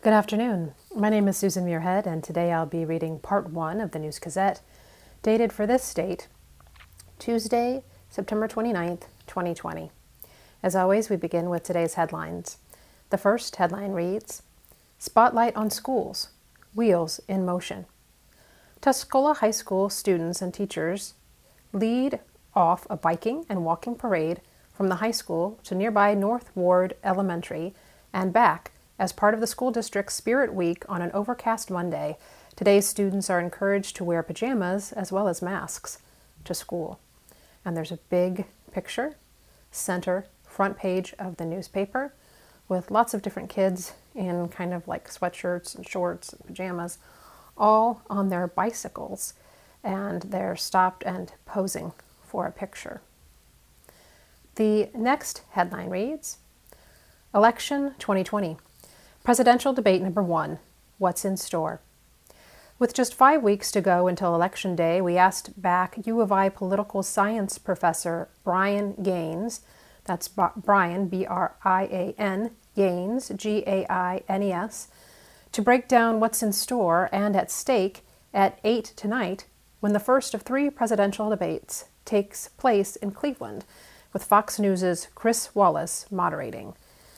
Good afternoon. My name is Susan Muirhead, and today I'll be reading Part 1 of the News Gazette, dated for this date, Tuesday, September 29th, 2020. As always, we begin with today's headlines. The first headline reads, Spotlight on Schools, Wheels in Motion. Tuscola High School students and teachers lead off a biking and walking parade from the high school to nearby North Ward Elementary and back as part of the school district's Spirit Week on an overcast Monday. Today's students are encouraged to wear pajamas as well as masks to school. And there's a big picture, center, front page of the newspaper with lots of different kids in kind of like sweatshirts and shorts and pajamas, all on their bicycles, and they're stopped and posing for a picture. The next headline reads, Election 2020. Presidential debate number 1, what's in store? With just 5 weeks to go until Election Day, we asked back U of I political science professor Brian Gaines, that's Brian, B-R-I-A-N, Gaines, G-A-I-N-E-S, to break down what's in store and at stake at 8 tonight when the first of 3 presidential debates takes place in Cleveland, with Fox News' Chris Wallace moderating.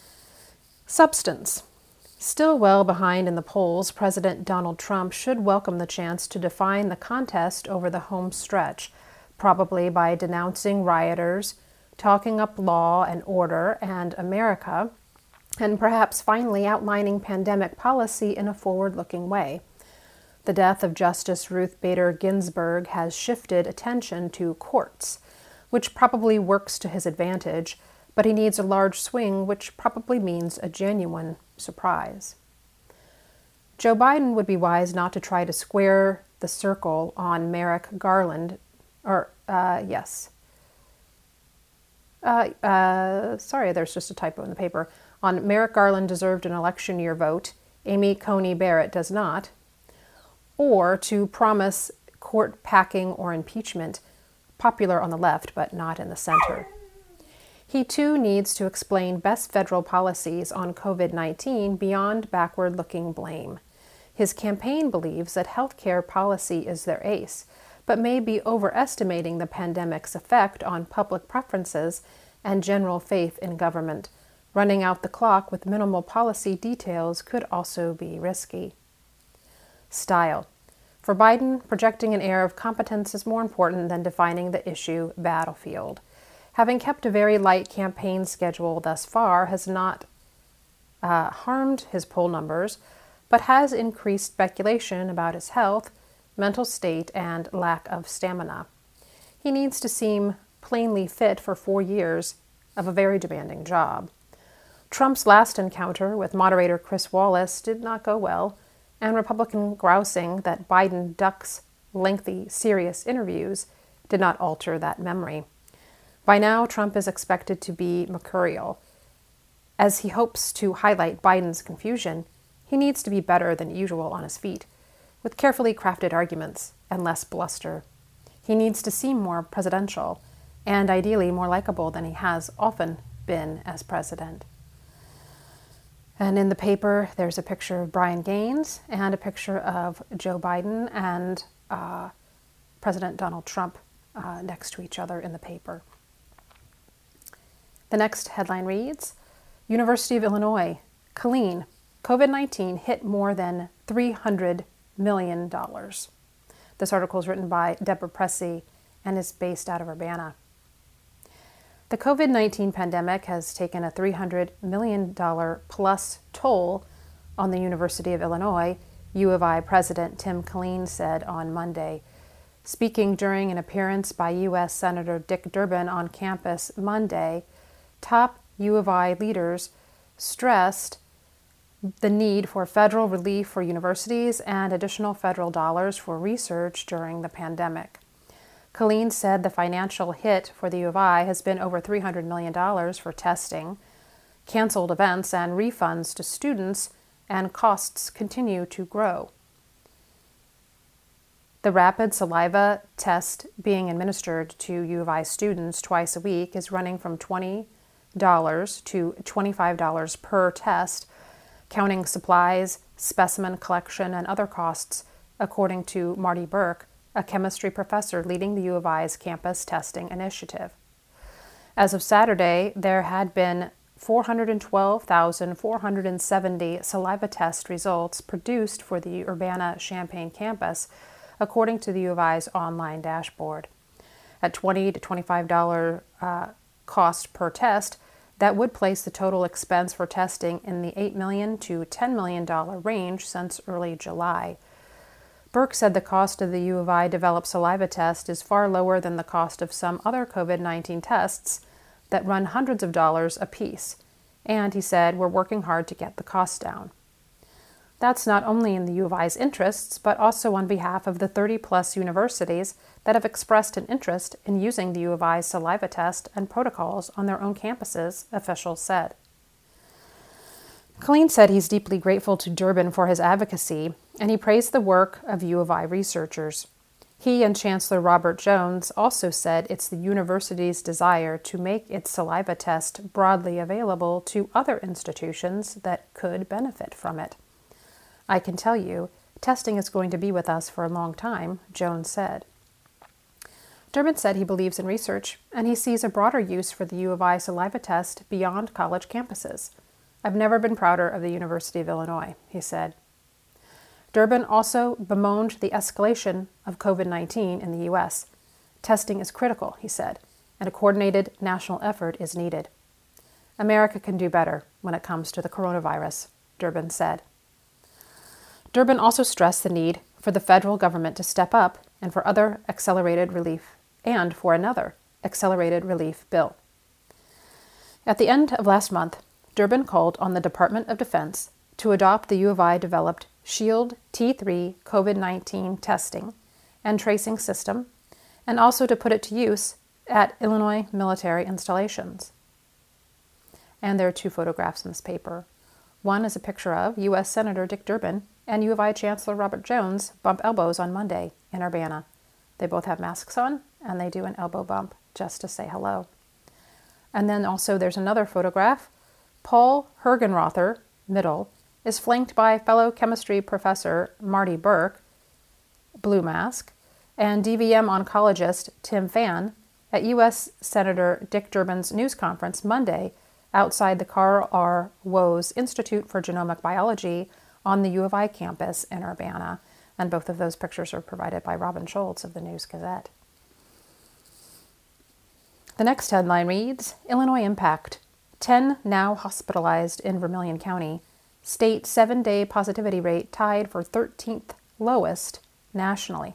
Substance. Still well behind in the polls, President Donald Trump should welcome the chance to define the contest over the home stretch, probably by denouncing rioters, talking up law and order and America, and perhaps finally outlining pandemic policy in a forward-looking way. The death of Justice Ruth Bader Ginsburg has shifted attention to courts, which probably works to his advantage, but he needs a large swing, which probably means a genuine surprise. Joe Biden would be wise not to try to square the circle on Merrick Garland, there's just a typo in the paper. On Merrick Garland deserved an election year vote, Amy Coney Barrett does not, or to promise court packing or impeachment, popular on the left but not in the center. He too needs to explain best federal policies on COVID-19 beyond backward-looking blame. His campaign believes that healthcare policy is their ace, but may be overestimating the pandemic's effect on public preferences and general faith in government. Running out the clock with minimal policy details could also be risky. Style. For Biden, projecting an air of competence is more important than defining the issue battlefield. Having kept a very light campaign schedule thus far has not harmed his poll numbers, but has increased speculation about his health, mental state, and lack of stamina. He needs to seem plainly fit for 4 years of a very demanding job. Trump's last encounter with moderator Chris Wallace did not go well, and Republican grousing that Biden ducks lengthy, serious interviews did not alter that memory. By now, Trump is expected to be mercurial. As he hopes to highlight Biden's confusion, he needs to be better than usual on his feet, with carefully crafted arguments and less bluster. He needs to seem more presidential, and ideally more likable than he has often been as president. And in the paper, there's a picture of Brian Gaines and a picture of Joe Biden and President Donald Trump next to each other in the paper. The next headline reads, University of Illinois, Killeen, COVID-19 hit more than $300 million. This article is written by Deborah Pressey and is based out of Urbana. The COVID-19 pandemic has taken a $300 million plus toll on the University of Illinois, U of I President Tim Killeen said on Monday. Speaking during an appearance by U.S. Senator Dick Durbin on campus Monday, top U of I leaders stressed the need for federal relief for universities and additional federal dollars for research during the pandemic. Killeen said the financial hit for the U of I has been over $300 million for testing, canceled events, and refunds to students, and costs continue to grow. The rapid saliva test being administered to U of I students twice a week is running from $20 to $25 per test, counting supplies, specimen collection, and other costs, according to Marty Burke, a chemistry professor leading the U of I's campus testing initiative. As of Saturday, there had been 412,470 saliva test results produced for the Urbana-Champaign campus, according to the U of I's online dashboard. At $20 to $25 cost per test, that would place the total expense for testing in the $8 million to $10 million range since early July. Burke said the cost of the U of I developed saliva test is far lower than the cost of some other COVID-19 tests that run hundreds of dollars apiece. And he said, we're working hard to get the cost down. That's not only in the U of I's interests, but also on behalf of the 30-plus universities that have expressed an interest in using the U of I's saliva test and protocols on their own campuses, officials said. Killeen said he's deeply grateful to Durbin for his advocacy, and he praised the work of U of I researchers. He and Chancellor Robert Jones also said it's the university's desire to make its saliva test broadly available to other institutions that could benefit from it. I can tell you, testing is going to be with us for a long time, Jones said. Durbin said he believes in research, and he sees a broader use for the U of I saliva test beyond college campuses. I've never been prouder of the University of Illinois, he said. Durbin also bemoaned the escalation of COVID-19 in the U.S. Testing is critical, he said, and a coordinated national effort is needed. America can do better when it comes to the coronavirus, Durbin said. Durbin also stressed the need for the federal government to step up and for another accelerated relief bill. At the end of last month, Durbin called on the Department of Defense to adopt the U of I-developed SHIELD T3 COVID-19 testing and tracing system, and also to put it to use at Illinois military installations. And there are two photographs in this paper. One is a picture of U.S. Senator Dick Durbin and U of I Chancellor Robert Jones bump elbows on Monday in Urbana. They both have masks on, and they do an elbow bump just to say hello. And then also there's another photograph. Paul Hergenrother, middle, is flanked by fellow chemistry professor Marty Burke, blue mask, and DVM oncologist Tim Phan at U.S. Senator Dick Durbin's news conference Monday outside the Carl R. Woese Institute for Genomic Biology on the U of I campus in Urbana, and both of those pictures are provided by Robin Schultz of the News-Gazette. The next headline reads, Illinois impact. 10 now hospitalized in Vermilion County. State 7-day positivity rate tied for 13th lowest nationally.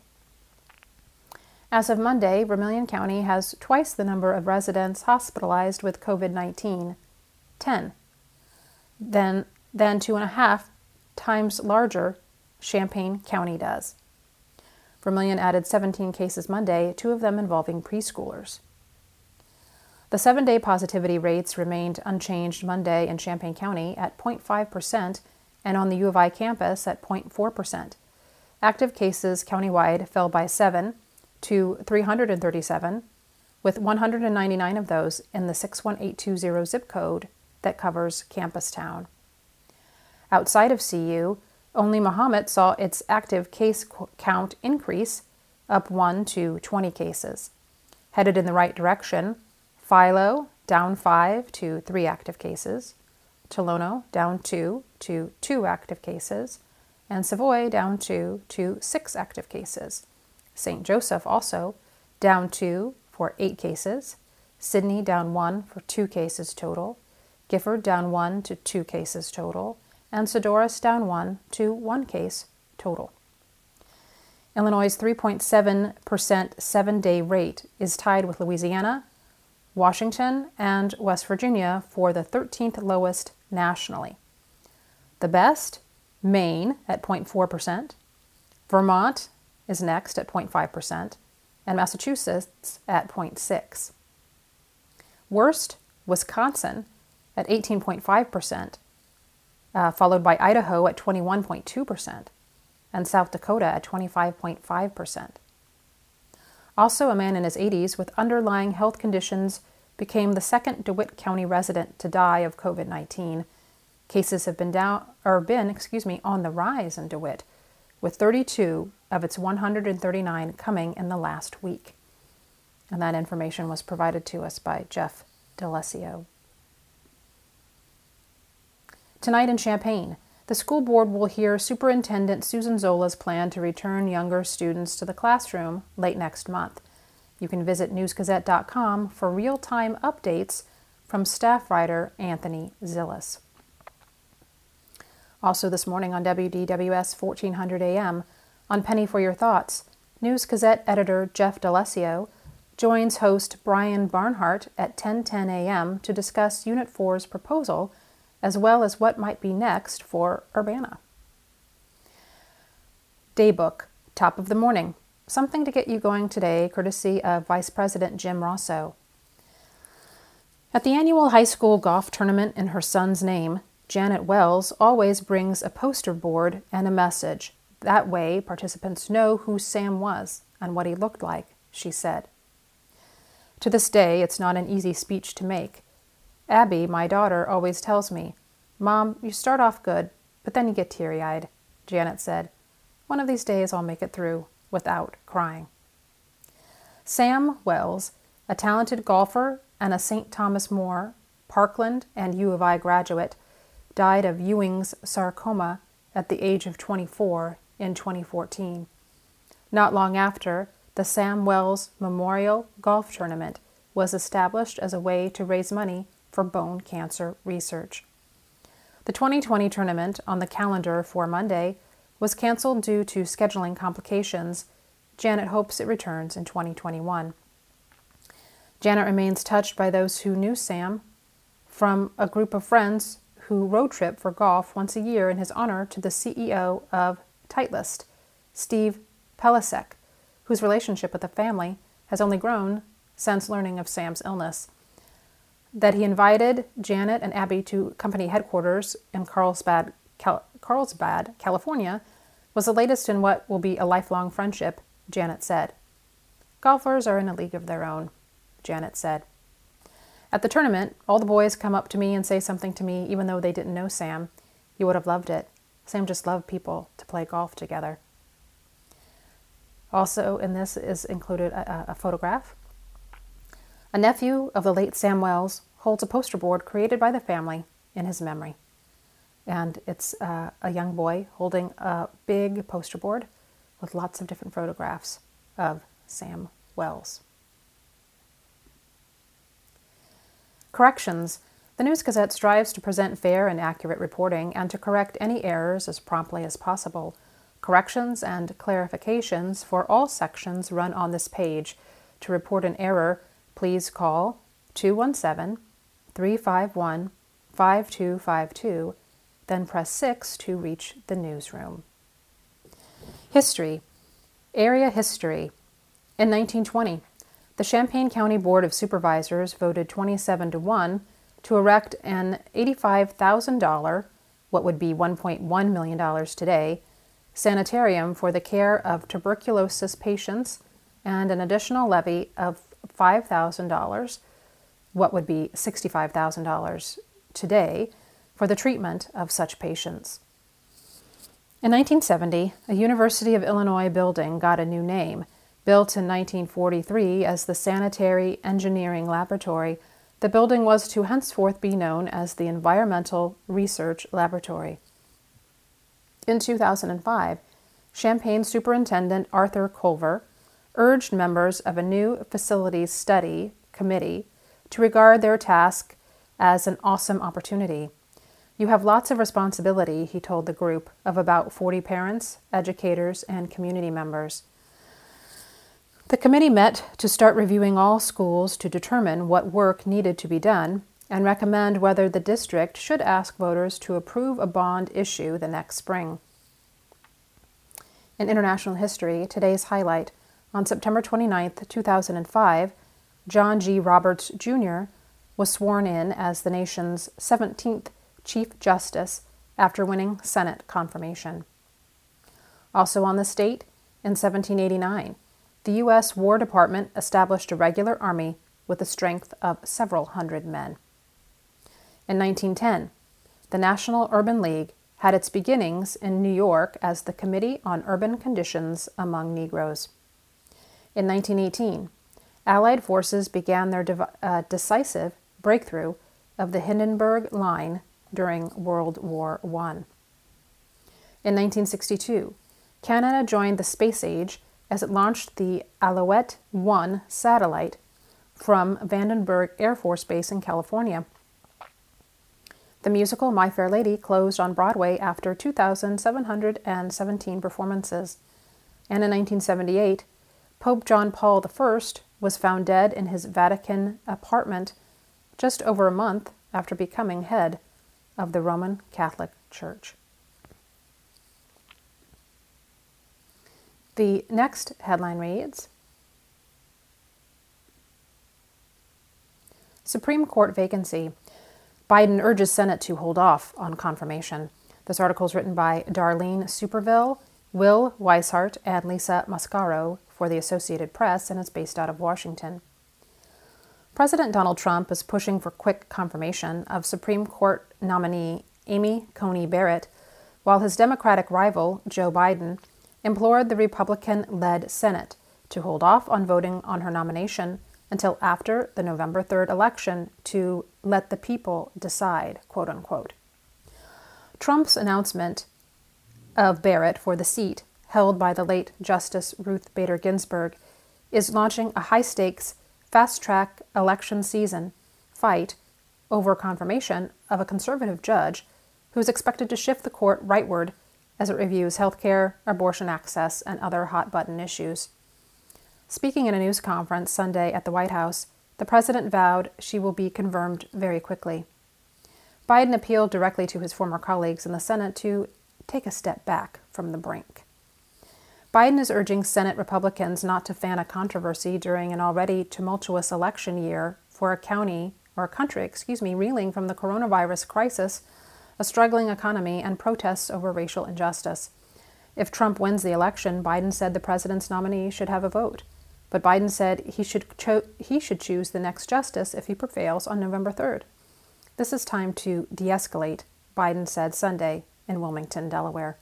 As of Monday, Vermilion County has twice the number of residents hospitalized with COVID-19, 10, than 2.5 times larger Champaign County does. Vermilion added 17 cases Monday, 2 of them involving preschoolers. The 7-day positivity rates remained unchanged Monday in Champaign County at 0.5% and on the U of I campus at 0.4%. Active cases countywide fell by 7 to 337, with 199 of those in the 61820 zip code that covers Campus Town. Outside of CU, only Mahomet saw its active case count increase, up 1 to 20 cases. Headed in the right direction, Philo down 5 to 3 active cases, Tolono down 2 to 2 active cases, and Savoy down 2 to 6 active cases. St. Joseph also down 2 for 8 cases, Sidney down 1 for 2 cases total, Gifford down 1 to 2 cases total, and Sedoris down 1 to 1 case total. Illinois' 3.7% 7-day rate is tied with Louisiana, Washington, and West Virginia for the 13th lowest nationally. The best, Maine at 0.4%, Vermont is next at 0.5%, and Massachusetts at 0.6%. Worst, Wisconsin at 18.5%, followed by Idaho at 21.2%, and South Dakota at 25.5%. Also, a man in his 80s with underlying health conditions became the second DeWitt County resident to die of COVID-19 Cases have been on the rise in DeWitt, with 32 of its 139 coming in the last week. And that information was provided to us by Jeff D'Alessio. Tonight in Champaign, the school board will hear Superintendent Susan Zola's plan to return younger students to the classroom late next month. You can visit newsgazette.com for real-time updates from staff writer Anthony Zillis. Also this morning on WDWS 1400 AM, on Penny for Your Thoughts, News Gazette editor Jeff D'Alessio joins host Brian Barnhart at 10:10 a.m. to discuss Unit 4's proposal, as well as what might be next for Urbana. Daybook, top of the morning. Something to get you going today, courtesy of Vice President Jim Rosso. At the annual high school golf tournament in her son's name, Janet Wells always brings a poster board and a message. That way, participants know who Sam was and what he looked like, she said. To this day, it's not an easy speech to make. Abby, my daughter, always tells me, "Mom, you start off good, but then you get teary-eyed," Janet said. "One of these days I'll make it through without crying." Sam Wells, a talented golfer and a St. Thomas More, Parkland, and U of I graduate, died of Ewing's sarcoma at the age of 24 in 2014. Not long after, the Sam Wells Memorial Golf Tournament was established as a way to raise money for bone cancer research. The 2020 tournament, on the calendar for Monday, was canceled due to scheduling complications. Janet hopes it returns in 2021. Janet remains touched by those who knew Sam, from a group of friends who road trip for golf once a year in his honor to the CEO of Titleist, Steve Pelisek, whose relationship with the family has only grown since learning of Sam's illness. That he invited Janet and Abby to company headquarters in Carlsbad, California, was the latest in what will be a lifelong friendship, Janet said. "Golfers are in a league of their own," Janet said. "At the tournament, all the boys come up to me and say something to me even though they didn't know Sam. You would have loved it. Sam just loved people to play golf together." Also in this is included a photograph. A nephew of the late Sam Wells holds a poster board created by the family in his memory. And it's a young boy holding a big poster board with lots of different photographs of Sam Wells. Corrections. The News Gazette strives to present fair and accurate reporting and to correct any errors as promptly as possible. Corrections and clarifications for all sections run on this page. To report an error, please call 217-351-5252, then press 6 to reach the newsroom. History. Area history. In 1920, the Champaign County Board of Supervisors voted 27-1 to erect an $85,000, what would be $1.1 million today, sanitarium for the care of tuberculosis patients and an additional levy of $5,000, what would be $65,000 today, for the treatment of such patients. In 1970, a University of Illinois building got a new name. Built in 1943 as the Sanitary Engineering Laboratory, the building was to henceforth be known as the Environmental Research Laboratory. In 2005, Champaign Superintendent Arthur Culver urged members of a new facilities study committee to regard their task as an awesome opportunity. "You have lots of responsibility," he told the group of about 40 parents, educators, and community members. The committee met to start reviewing all schools to determine what work needed to be done and recommend whether the district should ask voters to approve a bond issue the next spring. In international history, today's highlight: on September 29, 2005, John G. Roberts, Jr. was sworn in as the nation's 17th Chief Justice after winning Senate confirmation. Also on this date, in 1789, the U.S. War Department established a regular army with a strength of several hundred men. In 1910, the National Urban League had its beginnings in New York as the Committee on Urban Conditions Among Negroes. In 1918, Allied forces began their decisive breakthrough of the Hindenburg Line during World War I. In 1962, Canada joined the space age as it launched the Alouette 1 satellite from Vandenberg Air Force Base in California. The musical My Fair Lady closed on Broadway after 2,717 performances, and in 1978, Pope John Paul I was found dead in his Vatican apartment just over a month after becoming head of the Roman Catholic Church. The next headline reads, Supreme Court vacancy. Biden urges Senate to hold off on confirmation. This article is written by Darlene Superville, Will Weishart, and Lisa Mascaro for the Associated Press, and is based out of Washington. President Donald Trump is pushing for quick confirmation of Supreme Court nominee Amy Coney Barrett, while his Democratic rival, Joe Biden, implored the Republican-led Senate to hold off on voting on her nomination until after the November 3rd election to let the people decide, quote unquote. Trump's announcement of Barrett for the seat held by the late Justice Ruth Bader Ginsburg is launching a high-stakes, fast-track election season fight over confirmation of a conservative judge who is expected to shift the court rightward as it reviews health care, abortion access, and other hot-button issues. Speaking in a news conference Sunday at the White House, the president vowed she will be confirmed very quickly. Biden appealed directly to his former colleagues in the Senate to take a step back from the brink. Biden is urging Senate Republicans not to fan a controversy during an already tumultuous election year for a country reeling from the coronavirus crisis, a struggling economy, and protests over racial injustice. If Trump wins the election, Biden said the president's nominee should have a vote. But Biden said he should choose the next justice if he prevails on November 3rd. This is time to de-escalate, Biden said Sunday in Wilmington, Delaware.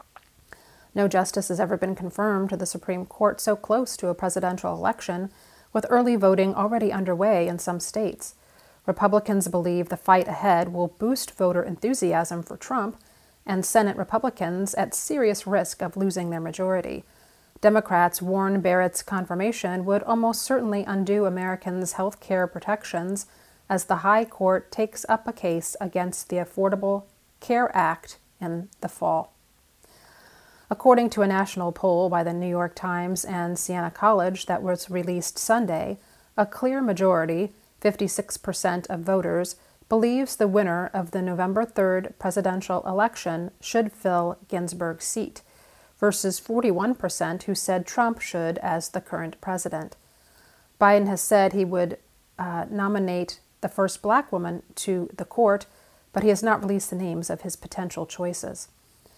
No justice has ever been confirmed to the Supreme Court so close to a presidential election, with early voting already underway in some states. Republicans believe the fight ahead will boost voter enthusiasm for Trump, and Senate Republicans at serious risk of losing their majority. Democrats warn Barrett's confirmation would almost certainly undo Americans' health care protections as the High Court takes up a case against the Affordable Care Act in the fall. According to a national poll by the New York Times and Siena College that was released Sunday, a clear majority, 56% of voters, believes the winner of the November 3rd presidential election should fill Ginsburg's seat, versus 41% who said Trump should as the current president. Biden has said he would nominate the first black woman to the court, but he has not released the names of his potential choices.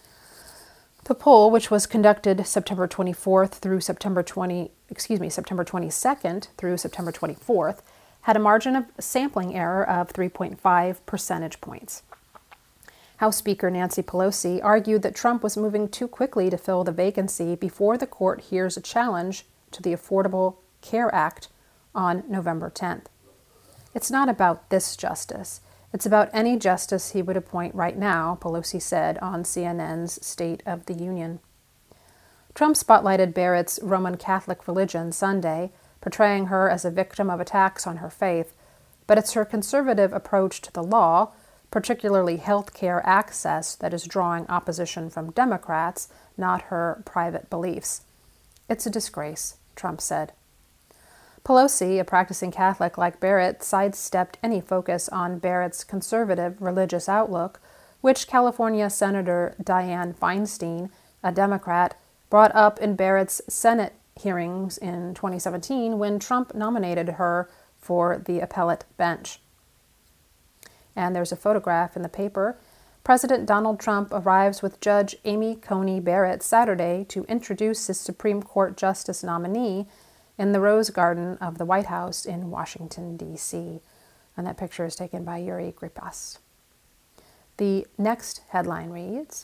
The poll, which was conducted September 22nd through September 24th, had a margin of sampling error of 3.5 percentage points. House Speaker Nancy Pelosi argued that Trump was moving too quickly to fill the vacancy before the court hears a challenge to the Affordable Care Act on November 10th. It's not about this justice. It's about any justice he would appoint right now, Pelosi said on CNN's State of the Union. Trump spotlighted Barrett's Roman Catholic religion Sunday, portraying her as a victim of attacks on her faith, but it's her conservative approach to the law, particularly health care access, that is drawing opposition from Democrats, not her private beliefs. It's a disgrace, Trump said. Pelosi, a practicing Catholic like Barrett, sidestepped any focus on Barrett's conservative religious outlook, which California Senator Dianne Feinstein, a Democrat, brought up in Barrett's Senate hearings in 2017 when Trump nominated her for the appellate bench. And there's a photograph in the paper. President Donald Trump arrives with Judge Amy Coney Barrett Saturday to introduce his Supreme Court Justice nominee in the Rose Garden of the White House in Washington, D.C. And that picture is taken by Yuri Gripas. The next headline reads,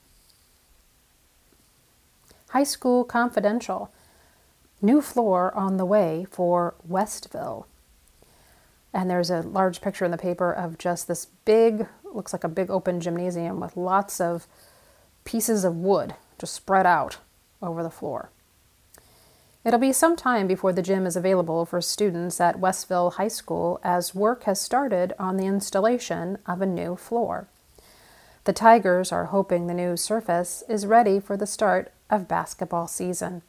High School Confidential, new floor on the way for Westville. And there's a large picture in the paper of just this big, looks like a big open gymnasium with lots of pieces of wood just spread out over the floor. It'll be some time before the gym is available for students at Westville High School as work has started on the installation of a new floor. The Tigers are hoping the new surface is ready for the start of basketball season.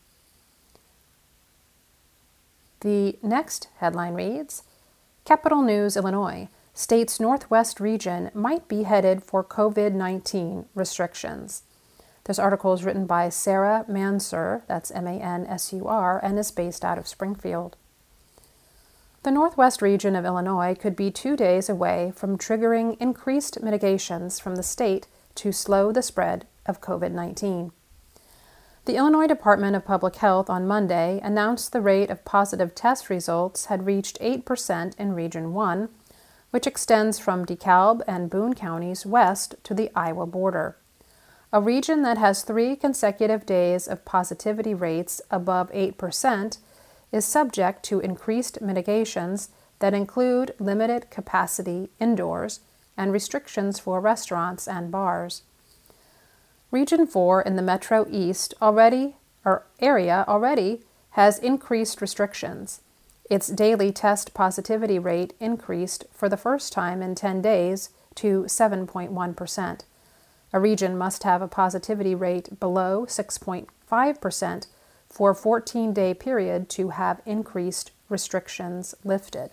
The next headline reads, Capital News, Illinois. State's Northwest region might be headed for COVID-19 restrictions. This article is written by Sarah Mansur, that's Mansur, and is based out of Springfield. The Northwest region of Illinois could be 2 days away from triggering increased mitigations from the state to slow the spread of COVID-19. The Illinois Department of Public Health on Monday announced the rate of positive test results had reached 8% in Region 1, which extends from DeKalb and Boone counties west to the Iowa border. A region that has 3 consecutive days of positivity rates above 8% is subject to increased mitigations that include limited capacity indoors and restrictions for restaurants and bars. Region 4 in the Metro East area already has increased restrictions. Its daily test positivity rate increased for the first time in 10 days to 7.1%. A region must have a positivity rate below 6.5% for a 14-day period to have increased restrictions lifted.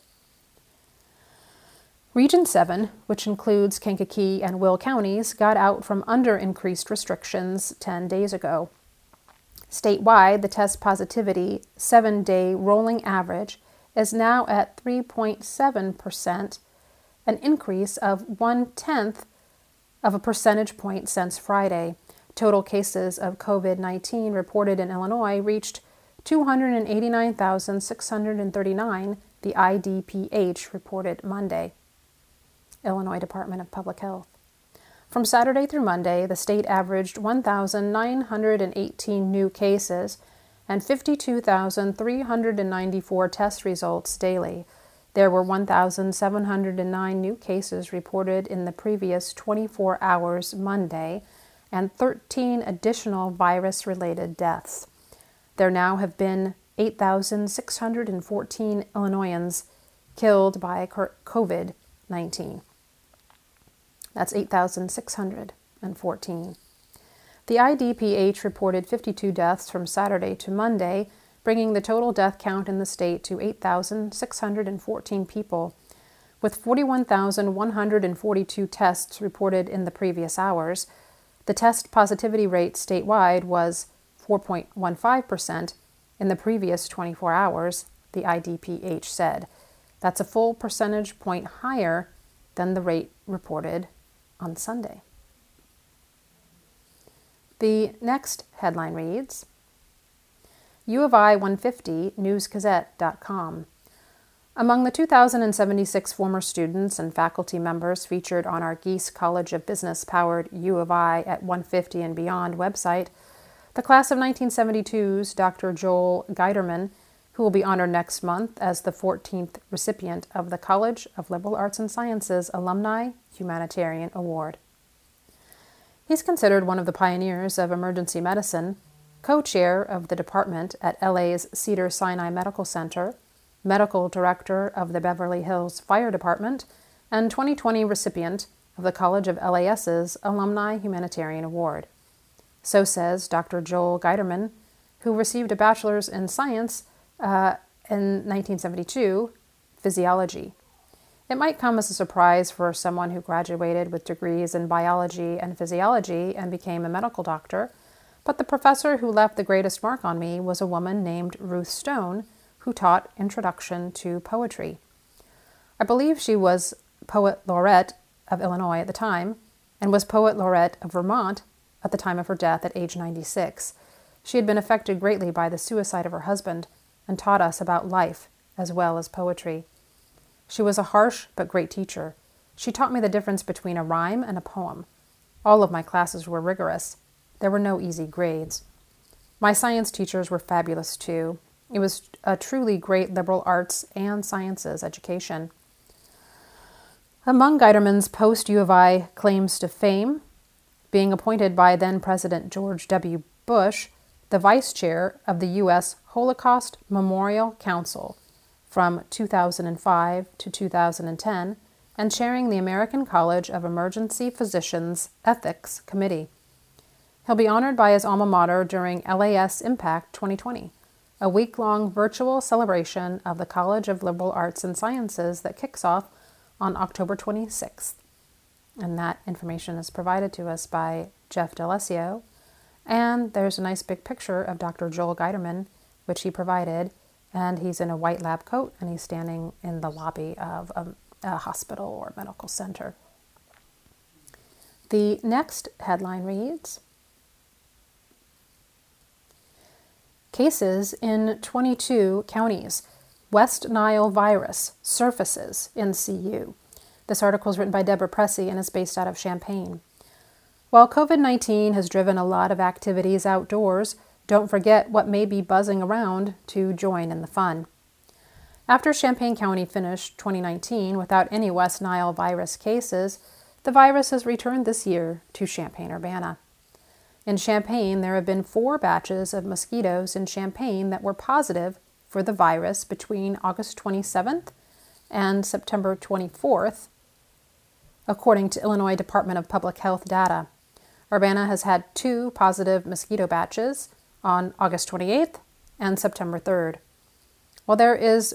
Region 7, which includes Kankakee and Will counties, got out from under increased restrictions 10 days ago. Statewide, the test positivity 7-day rolling average is now at 3.7%, an increase of 0.1 of a percentage point since Friday. Total cases of COVID-19 reported in Illinois reached 289,639, the IDPH reported Monday. Illinois Department of Public Health. From Saturday through Monday, the state averaged 1,918 new cases and 52,394 test results daily. There were 1,709 new cases reported in the previous 24 hours Monday, and 13 additional virus-related deaths. There now have been 8,614 Illinoisans killed by COVID-19. That's 8,614. The IDPH reported 52 deaths from Saturday to Monday, bringing the total death count in the state to 8,614 people, with 41,142 tests reported in the previous hours. The test positivity rate statewide was 4.15% in the previous 24 hours, the IDPH said. That's a full percentage point higher than the rate reported on Sunday. The next headline reads, U of I 150 newsgazette.com. Among the 2,076 former students and faculty members featured on our Geese College of Business-powered U of I at 150 and Beyond website, the class of 1972's Dr. Joel Guiderman, who will be honored next month as the 14th recipient of the College of Liberal Arts and Sciences Alumni Humanitarian Award. He's considered one of the pioneers of emergency medicine, co-chair of the department at LA's Cedars-Sinai Medical Center, medical director of the Beverly Hills Fire Department, and 2020 recipient of the College of LAS's Alumni Humanitarian Award. So says Dr. Joel Guiderman, who received a bachelor's in science in 1972, physiology. It might come as a surprise for someone who graduated with degrees in biology and physiology and became a medical doctor, but the professor who left the greatest mark on me was a woman named Ruth Stone, who taught Introduction to Poetry. I believe she was Poet Laureate of Illinois at the time, and was Poet Laureate of Vermont at the time of her death at age 96. She had been affected greatly by the suicide of her husband, and taught us about life as well as poetry. She was a harsh but great teacher. She taught me the difference between a rhyme and a poem. All of my classes were rigorous. There were no easy grades. My science teachers were fabulous too. It was a truly great liberal arts and sciences education. Among Guiterman's post-U of I claims to fame, being appointed by then-President George W. Bush the vice chair of the U.S. Holocaust Memorial Council from 2005 to 2010 and chairing the American College of Emergency Physicians Ethics Committee. He'll be honored by his alma mater during LAS Impact 2020, a week-long virtual celebration of the College of Liberal Arts and Sciences that kicks off on October 26th. And that information is provided to us by Jeff D'Alessio. And there's a nice big picture of Dr. Joel Guiterman, which he provided, and he's in a white lab coat, and he's standing in the lobby of a hospital or medical center. The next headline reads, Cases in 22 counties. West Nile virus surfaces in CU. This article is written by Deborah Pressey and is based out of Champaign. While COVID-19 has driven a lot of activities outdoors, don't forget what may be buzzing around to join in the fun. After Champaign County finished 2019 without any West Nile virus cases, the virus has returned this year to Champaign-Urbana. In Champaign, there have been 4 batches of mosquitoes in Champaign that were positive for the virus between August 27th and September 24th, according to Illinois Department of Public Health data. Urbana has had 2 positive mosquito batches on August 28th and September 3rd. While there is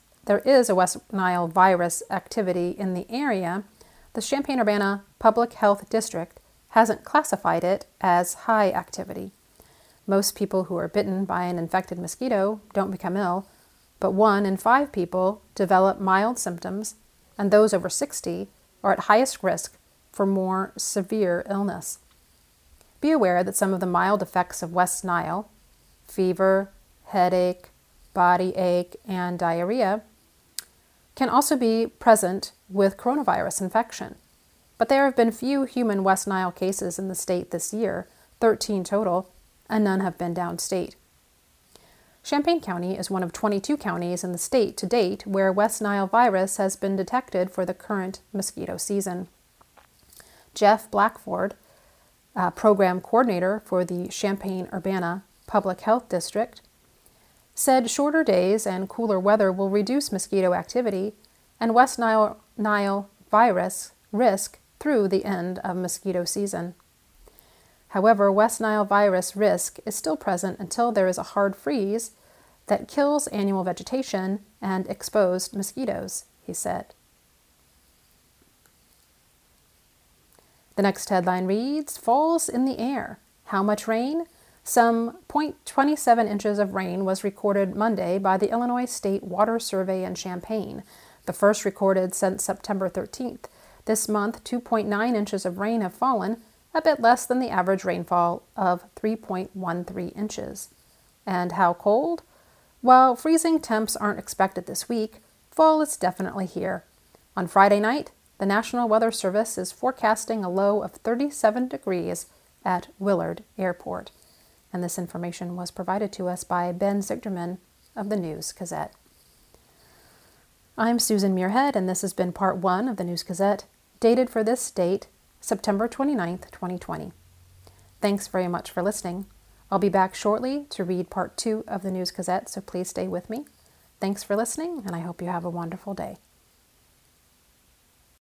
a West Nile virus activity in the area, the Champaign-Urbana Public Health District hasn't classified it as high activity. Most people who are bitten by an infected mosquito don't become ill, but 1 in 5 people develop mild symptoms, and those over 60 are at highest risk for more severe illness. Be aware that some of the mild effects of West Nile, fever, headache, body ache, and diarrhea, can also be present with coronavirus infection. But there have been few human West Nile cases in the state this year, 13 total, and none have been downstate. Champaign County is one of 22 counties in the state to date where West Nile virus has been detected for the current mosquito season. Jeff Blackford, program coordinator for the Champaign-Urbana Public Health District, said shorter days and cooler weather will reduce mosquito activity and West Nile virus risk through the end of mosquito season. However, West Nile virus risk is still present until there is a hard freeze that kills annual vegetation and exposed mosquitoes, he said. The next headline reads, Falls in the air. How much rain? Some 0.27 inches of rain was recorded Monday by the Illinois State Water Survey in Champaign, the first recorded since September 13th. This month, 2.9 inches of rain have fallen, a bit less than the average rainfall of 3.13 inches. And how cold? While freezing temps aren't expected this week, fall is definitely here. On Friday night, the National Weather Service is forecasting a low of 37 degrees at Willard Airport. And this information was provided to us by Ben Zichterman of the News-Gazette. I'm Susan Muirhead, and this has been part 1 of the News-Gazette, dated for this date, September 29th, 2020. Thanks very much for listening. I'll be back shortly to read part 2 of the News-Gazette, so please stay with me. Thanks for listening, and I hope you have a wonderful day.